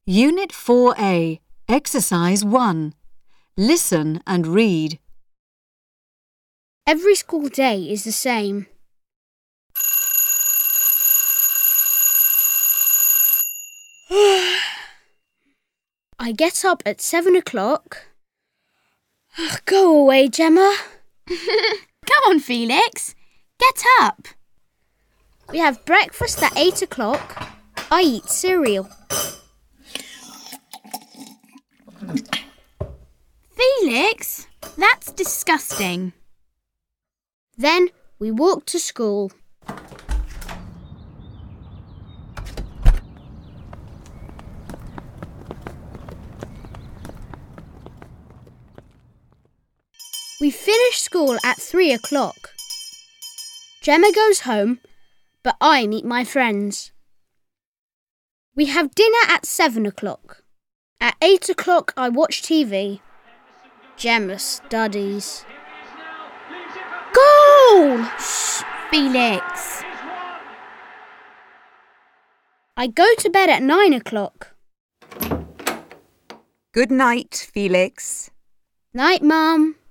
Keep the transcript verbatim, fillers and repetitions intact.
Unit four A, Exercise one. Listen and read. Every school day is the same. I get up at seven o'clock. Go away, Gemma. Come on, Felix. Get up. We have breakfast at eight o'clock. I eat cereal. Felix, that's disgusting. Then we walk to school. We finish school at three o'clock. Gemma goes home, but I meet my friends. We have dinner at seven o'clock. At eight o'clock I watch T V. Gemma studies. Goal! Shh, Felix. I go to bed at nine o'clock. Good night, Felix. Night, Mum.